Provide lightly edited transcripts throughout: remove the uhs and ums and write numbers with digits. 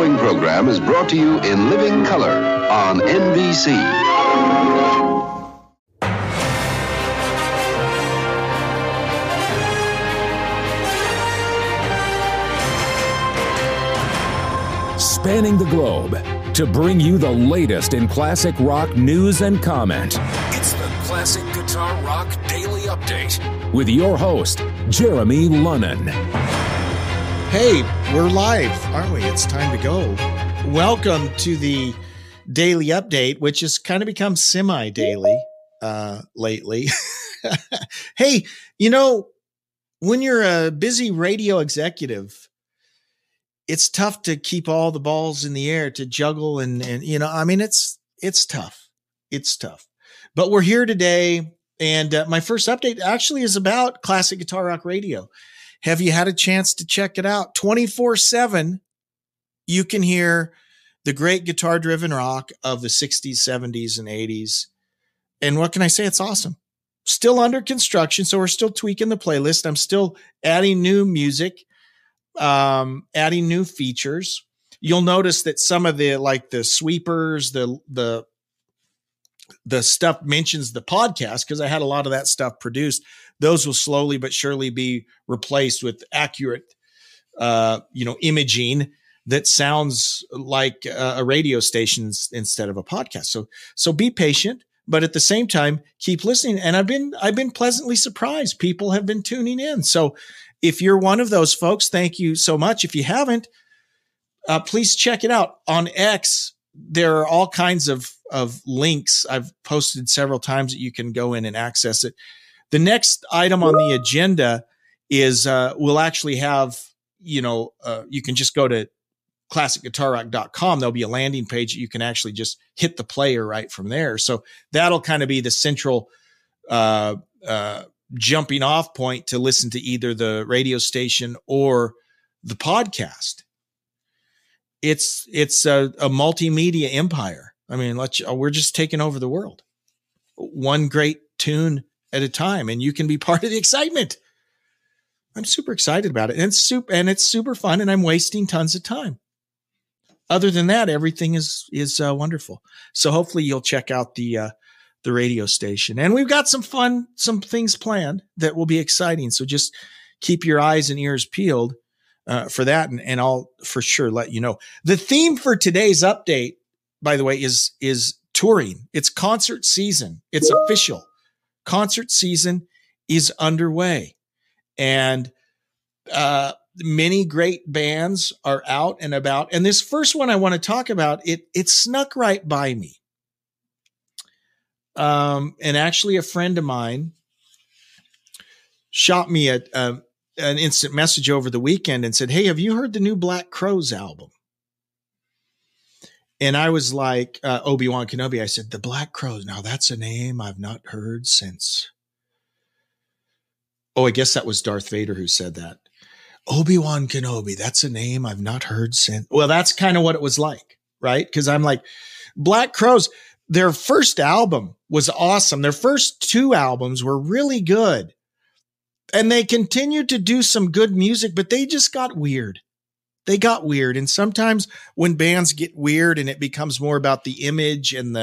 following program is brought to you in living color on NBC. Spanning the globe to bring you the latest in classic rock news and comment. It's the Classic Guitar Rock Daily Update with your host, Jeremy Lunnan. Hey, we're live, aren't we? It's time to go. Welcome to the Daily Update, which has kind of become semi-daily lately. Hey, you know, when you're a busy radio executive, it's tough to keep all the balls in the air to juggle and you know, I mean, it's tough. It's tough. But we're here today, and my first update actually is about Classic Guitar Rock Radio. Have you had a chance to check it out? 24/7, you can hear the great guitar-driven rock of the 60s, 70s, and 80s. And what can I say? It's awesome. Still under construction, so we're still tweaking the playlist. I'm still adding new music, adding new features. You'll notice that some of the, like the sweepers, the stuff mentions the podcast, because I had a lot of that stuff produced. Those will slowly but surely be replaced with accurate, imaging that sounds like a radio station instead of a podcast. So be patient, but at the same time, keep listening. And I've been pleasantly surprised. People have been tuning in. So if you're one of those folks, thank you so much. If you haven't, please check it out on X. There are all kinds of links I've posted several times that you can go in and access it. The next item on the agenda is we'll actually have, you can just go to classicguitarrock.com. There'll be a landing page that you can actually just hit the player right from there. So that'll kind of be the central jumping off point to listen to either the radio station or the podcast. It's a multimedia empire. I mean, we're just taking over the world, one great tune at a time, and you can be part of the excitement. I'm super excited about it, and it's super fun, and I'm wasting tons of time. Other than that, everything is wonderful. So hopefully you'll check out the radio station, and we've got some things planned that will be exciting. So just keep your eyes and ears peeled for that, and I'll for sure let you know. The theme for today's update, by the way, is touring. It's concert season. It's official. Concert season is underway, and many great bands are out and about. And this first one I want to talk about, it snuck right by me. And actually a friend of mine shot me an instant message over the weekend and said, "Hey, have you heard the new Black Crowes album?" And I was like, Obi-Wan Kenobi. I said, "The Black Crowes. Now that's a name I've not heard since." Oh, I guess that was Darth Vader who said that. Obi-Wan Kenobi. That's a name I've not heard since. Well, that's kind of what it was like, right? Because I'm like, Black Crowes, their first album was awesome. Their first two albums were really good. And they continued to do some good music, but they just got weird. They got weird. And sometimes when bands get weird and it becomes more about the image and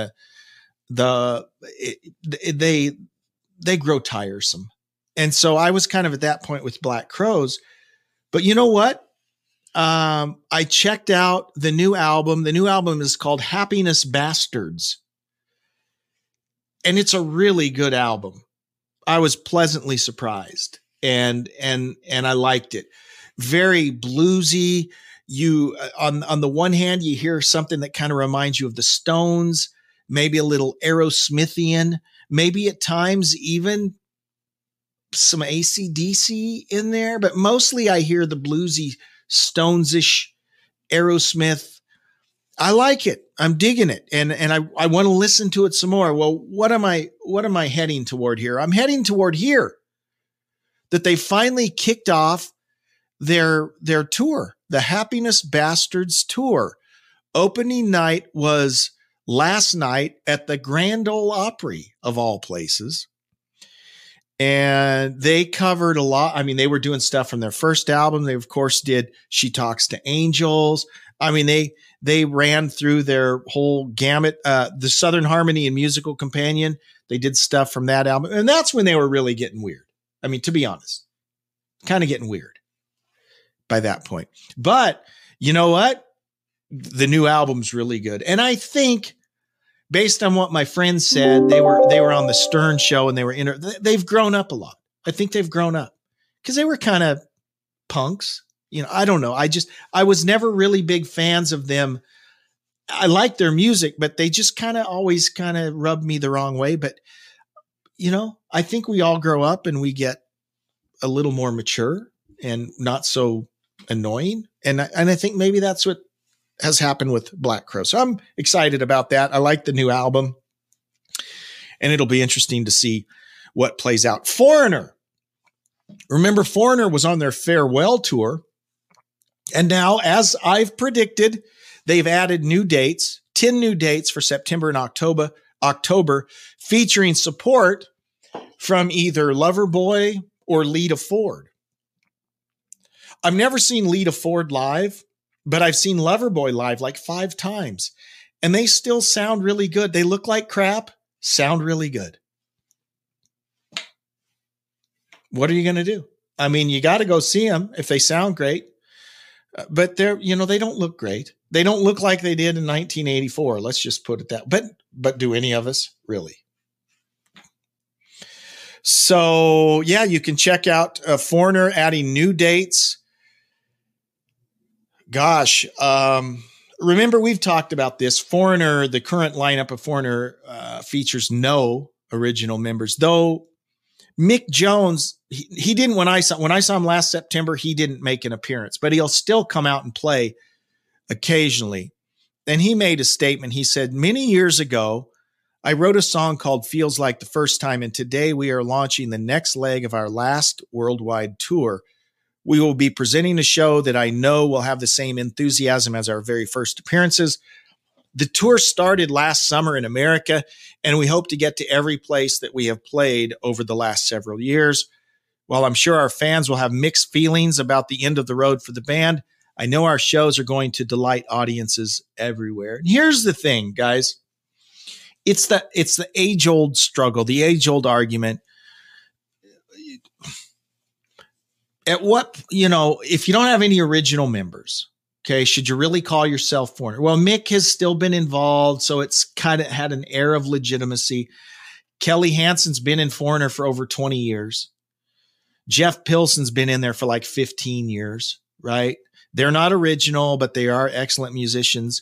they grow tiresome. And so I was kind of at that point with Black Crowes. But you know what? I checked out the new album. The new album is called Happiness Bastards. And it's a really good album. I was pleasantly surprised, and I liked it. Very bluesy. You on the one hand, you hear something that kind of reminds you of the Stones, maybe a little Aerosmithian, maybe at times even some AC/DC in there, but mostly I hear the bluesy Stones-ish Aerosmith. I like it. I'm digging it. And I want to listen to it some more. Well, what am I heading toward here? I'm heading toward here, that they finally kicked off their tour, the Happiness Bastards tour. Opening night was last night at the Grand Ole Opry, of all places. And they covered a lot. I mean, they were doing stuff from their first album. They, of course, did She Talks to Angels. I mean, they ran through their whole gamut. The Southern Harmony and Musical Companion, they did stuff from that album. And that's when they were really getting weird. I mean, to be honest, kind of getting weird by that point. But you know what? The new album's really good. And I think, based on what my friends said, they were on the Stern show and they've grown up a lot. I think they've grown up because they were kind of punks. You know, I don't know. I was never really big fans of them. I like their music, but they just always rubbed me the wrong way. But, you know, I think we all grow up and we get a little more mature and not so annoying. And I think maybe that's what has happened with Black Crow. So I'm excited about that. I like the new album, and it'll be interesting to see what plays out. Foreigner. Remember, Foreigner was on their farewell tour. And now, as I've predicted, they've added new dates, 10 new dates for September and October, featuring support from either Loverboy or Lita Ford. I've never seen Lita Ford live, but I've seen Loverboy live like 5 times, and they still sound really good. They look like crap, sound really good. What are you going to do? I mean, you got to go see them if they sound great, but they don't look great. They don't look like they did in 1984. Let's just put it that. But do any of us really? So yeah, you can check out Foreigner adding new dates. Gosh, remember we've talked about this. Foreigner, the current lineup of Foreigner features no original members, though Mick Jones, he didn't, when I saw him last September, he didn't make an appearance, but he'll still come out and play occasionally. And he made a statement. He said, many years ago, I wrote a song called Feels Like the First Time, and today we are launching the next leg of our last worldwide tour. We will be presenting a show that I know will have the same enthusiasm as our very first appearances. The tour started last summer in America, and we hope to get to every place that we have played over the last several years. While I'm sure our fans will have mixed feelings about the end of the road for the band, I know our shows are going to delight audiences everywhere. And here's the thing, guys. It's the age-old struggle, the age-old argument. At what, if you don't have any original members, okay, should you really call yourself Foreigner? Well, Mick has still been involved, so it's kind of had an air of legitimacy. Kelly Hansen's been in Foreigner for over 20 years. Jeff Pilson's been in there for like 15 years, right? They're not original, but they are excellent musicians.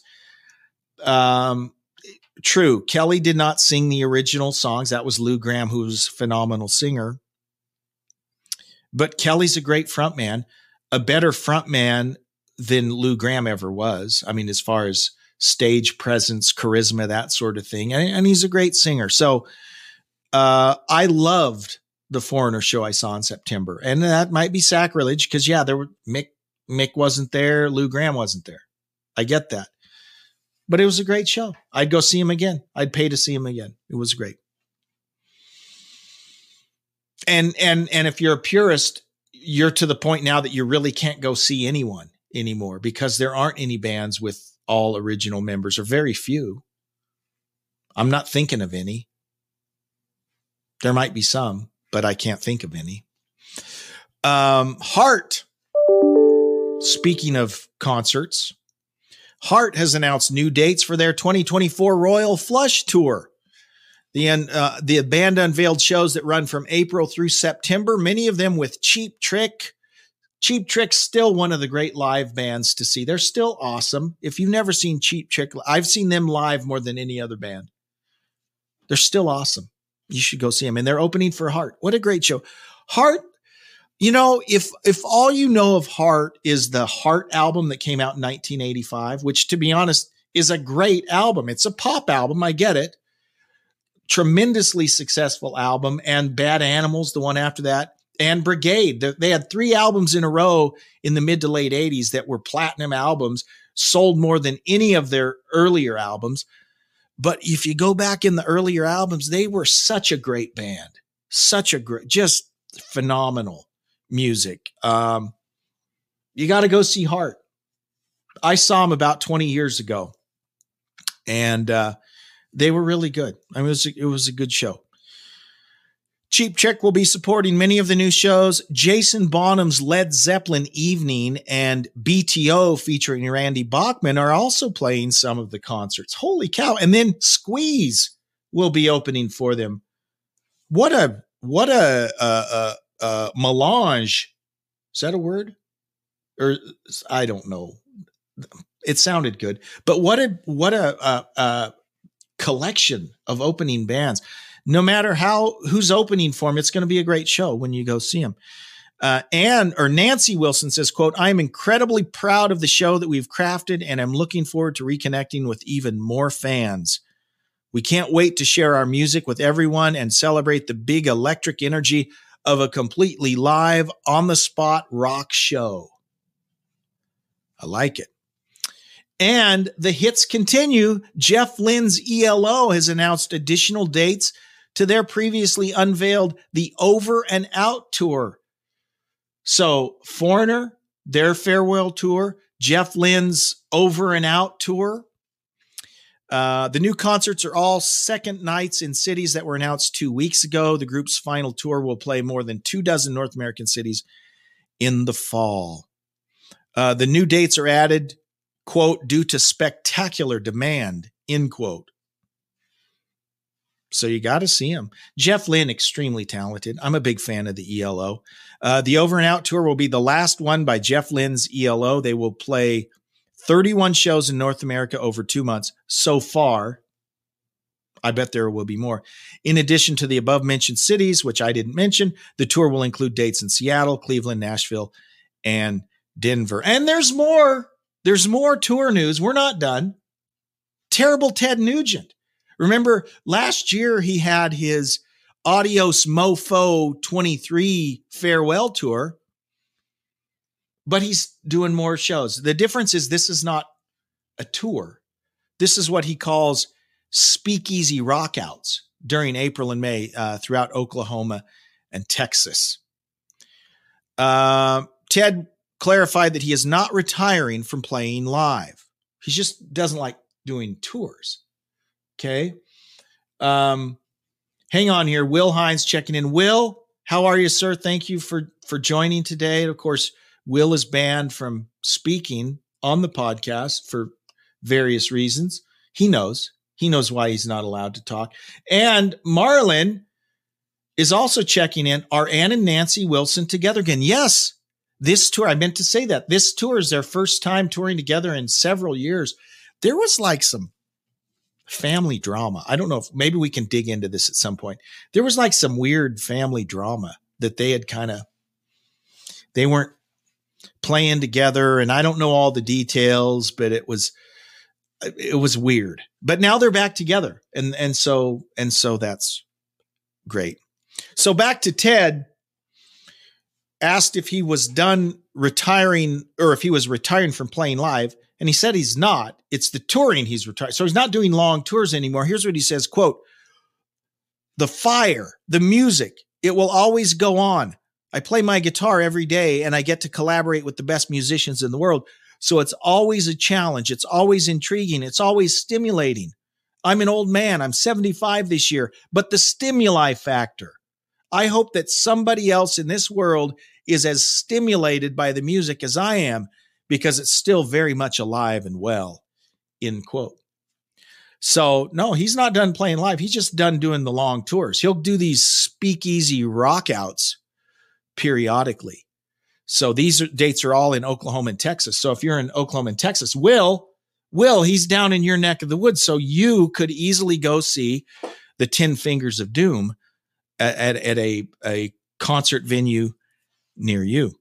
True, Kelly did not sing the original songs. That was Lou Gramm, who's a phenomenal singer. But Kelly's a great frontman, a better frontman than Lou Gramm ever was. I mean, as far as stage presence, charisma, that sort of thing. And he's a great singer. So I loved the Foreigner show I saw in September. And that might be sacrilege because, yeah, Mick wasn't there. Lou Gramm wasn't there. I get that. But it was a great show. I'd go see him again. I'd pay to see him again. It was great. And if you're a purist, you're to the point now that you really can't go see anyone anymore because there aren't any bands with all original members, or very few. I'm not thinking of any. There might be some, but I can't think of any. Heart. Speaking of concerts, Heart has announced new dates for their 2024 Royal Flush Tour. The band unveiled shows that run from April through September, many of them with Cheap Trick. Cheap Trick's still one of the great live bands to see. They're still awesome. If you've never seen Cheap Trick, I've seen them live more than any other band. They're still awesome. You should go see them. And they're opening for Heart. What a great show. Heart, if all you know of Heart is the Heart album that came out in 1985, which to be honest is a great album. It's a pop album. I get it. Tremendously successful album, and Bad Animals, the one after that, and Brigade. They had 3 albums in a row in the mid to late 80s that were platinum albums, sold more than any of their earlier albums. But if you go back in the earlier albums, they were such a great band. Such a great, just phenomenal music. You got to go see Heart. I saw them about 20 years ago, and they were really good. I mean, it was a good show. Cheap Trick will be supporting many of the new shows. Jason Bonham's Led Zeppelin Evening and BTO featuring Randy Bachman are also playing some of the concerts. Holy cow. And then Squeeze will be opening for them. What a melange. Is that a word? Or I don't know. It sounded good, but what a collection of opening bands. No matter who's opening for them, it's going to be a great show when you go see them. Nancy Wilson says, quote, "I'm incredibly proud of the show that we've crafted, and I'm looking forward to reconnecting with even more fans. We can't wait to share our music with everyone and celebrate the big electric energy of a completely live, on-the-spot rock show." I like it. And the hits continue. Jeff Lynne's ELO has announced additional dates to their previously unveiled The Over and Out Tour. So Foreigner, their farewell tour, Jeff Lynne's Over and Out Tour. The new concerts are all second nights in cities that were announced 2 weeks ago. The group's final tour will play more than 24 North American cities in the fall. The new dates are added, quote, "due to spectacular demand," end quote. So you got to see him. Jeff Lynne, extremely talented. I'm a big fan of the ELO. The Over and Out Tour will be the last one by Jeff Lynne's ELO. They will play 31 shows in North America over 2 months so far. I bet there will be more. In addition to the above-mentioned cities, which I didn't mention, the tour will include dates in Seattle, Cleveland, Nashville, and Denver. And there's more. There's more tour news. We're not done. Terrible Ted Nugent. Remember, last year he had his Adios Mofo 23 farewell tour, but he's doing more shows. The difference is this is not a tour. This is what he calls speakeasy rockouts during April and May throughout Oklahoma and Texas. Ted clarified that he is not retiring from playing live. He just doesn't like doing tours. Okay. Hang on here. Will Hines checking in. Will, how are you, sir? Thank you for joining today. Of course, Will is banned from speaking on the podcast for various reasons. He knows why he's not allowed to talk. And Marlon is also checking in. Are Ann and Nancy Wilson together again? Yes. This tour, I meant to say that. This tour is their first time touring together in several years. There was like some family drama. I don't know if maybe we can dig into this at some point. There was like some weird family drama that they had they weren't playing together. And I don't know all the details, but it was weird. But now they're back together. And so that's great. So back to Ted. Asked if he was done retiring or if he was retiring from playing live. And he said he's not. It's the touring he's retired. So he's not doing long tours anymore. Here's what he says, quote, "The fire, the music, it will always go on. I play my guitar every day and I get to collaborate with the best musicians in the world. So it's always a challenge. It's always intriguing. It's always stimulating. I'm an old man. I'm 75 this year, but the stimuli factor. I hope that somebody else in this world is as stimulated by the music as I am because it's still very much alive and well," end quote. So no, he's not done playing live. He's just done doing the long tours. He'll do these speakeasy rockouts periodically. So these dates are all in Oklahoma and Texas. So if you're in Oklahoma and Texas, Will, he's down in your neck of the woods. So you could easily go see the 10 Fingers of Doom at a concert venue near you.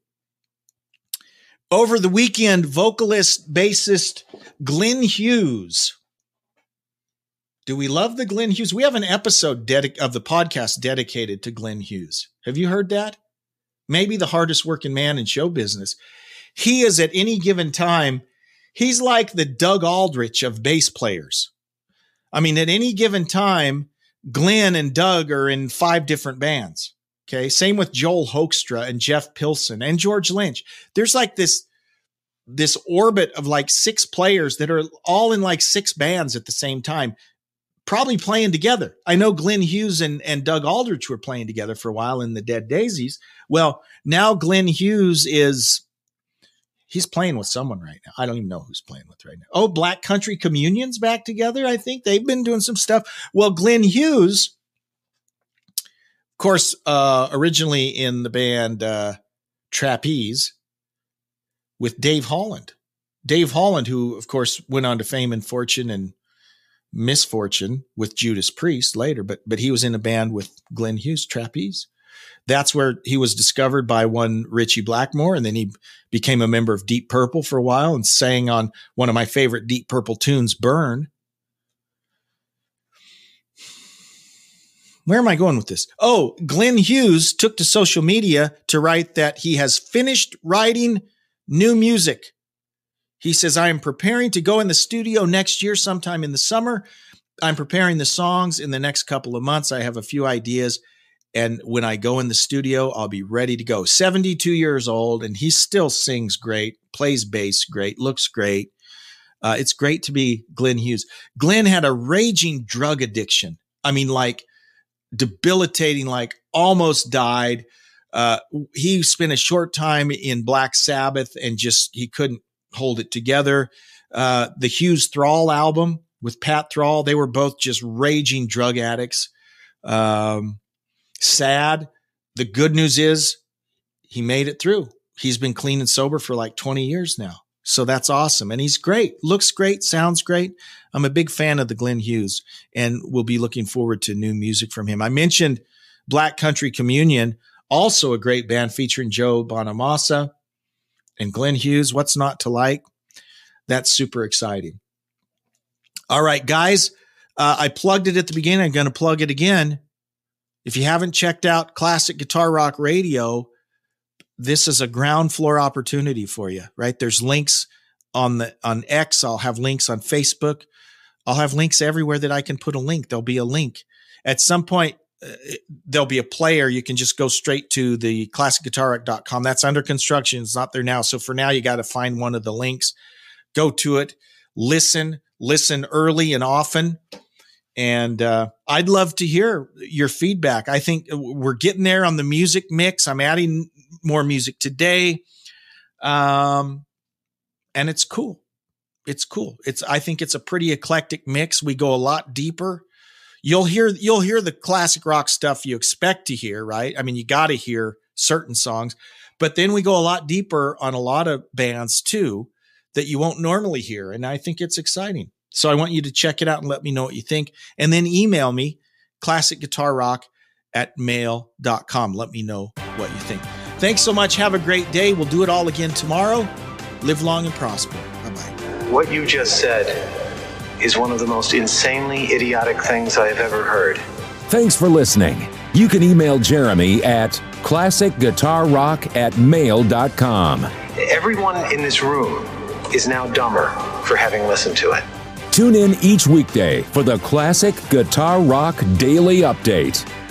Over the weekend, vocalist, bassist Glenn Hughes. Do we love the Glenn Hughes? We have an episode of the podcast dedicated to Glenn Hughes. Have you heard that? Maybe the hardest working man in show business. He is at any given time, he's like the Doug Aldrich of bass players. I mean, at any given time, Glenn and Doug are in 5 different bands. Okay. Same with Joel Hoekstra and Jeff Pilson and George Lynch. There's like this orbit of like 6 players that are all in like 6 bands at the same time, probably playing together. I know Glenn Hughes and Doug Aldrich were playing together for a while in the Dead Daisies. Well, now Glenn Hughes he's playing with someone right now. I don't even know who's playing with right now. Oh, Black Country Communion's back together. I think they've been doing some stuff. Well, Glenn Hughes, of course, originally in the band Trapeze with Dave Holland. Dave Holland, who, of course, went on to fame and fortune and misfortune with Judas Priest later, but he was in a band with Glenn Hughes, Trapeze. That's where he was discovered by one Richie Blackmore, and then he became a member of Deep Purple for a while and sang on one of my favorite Deep Purple tunes, Burn. Where am I going with this? Oh, Glenn Hughes took to social media to write that he has finished writing new music. He says, I am preparing to go in the studio next year sometime in the summer. I'm preparing the songs in the next couple of months. I have a few ideas. And when I go in the studio, I'll be ready to go. 72 years old, and he still sings great, plays bass great, looks great. It's great to be Glenn Hughes. Glenn had a raging drug addiction. I mean, like debilitating, like almost died. He spent a short time in Black Sabbath and he couldn't hold it together. The Hughes Thrall album with Pat Thrall, they were both just raging drug addicts. Sad. The good news is he made it through. He's been clean and sober for like 20 years now. So that's awesome. And he's great. Looks great. Sounds great. I'm a big fan of the Glenn Hughes and we'll be looking forward to new music from him. I mentioned Black Country Communion, also a great band featuring Joe Bonamassa and Glenn Hughes. What's not to like? That's super exciting. All right, guys, I plugged it at the beginning. I'm going to plug it again. If you haven't checked out Classic Guitar Rock Radio, this is a ground floor opportunity for you, right? There's links on X. I'll have links on Facebook. I'll have links everywhere that I can put a link. There'll be a link. At some point, there'll be a player. You can just go straight to the classicguitarrock.com. That's under construction. It's not there now. So for now, you got to find one of the links. Go to it. Listen early and often. And I'd love to hear your feedback. I think we're getting there on the music mix. I'm adding more music today. And it's cool. It's cool. I think it's a pretty eclectic mix. We go a lot deeper. You'll hear the classic rock stuff you expect to hear, right? I mean, you got to hear certain songs, but then we go a lot deeper on a lot of bands too that you won't normally hear. And I think it's exciting. So I want you to check it out and let me know what you think. And then email me, classicguitarrock@mail.com. Let me know what you think. Thanks so much. Have a great day. We'll do it all again tomorrow. Live long and prosper. Bye-bye. What you just said is one of the most insanely idiotic things I have ever heard. Thanks for listening. You can email Jeremy at classicguitarrock@mail.com. Everyone in this room is now dumber for having listened to it. Tune in each weekday for the Classic Guitar Rock Daily Update.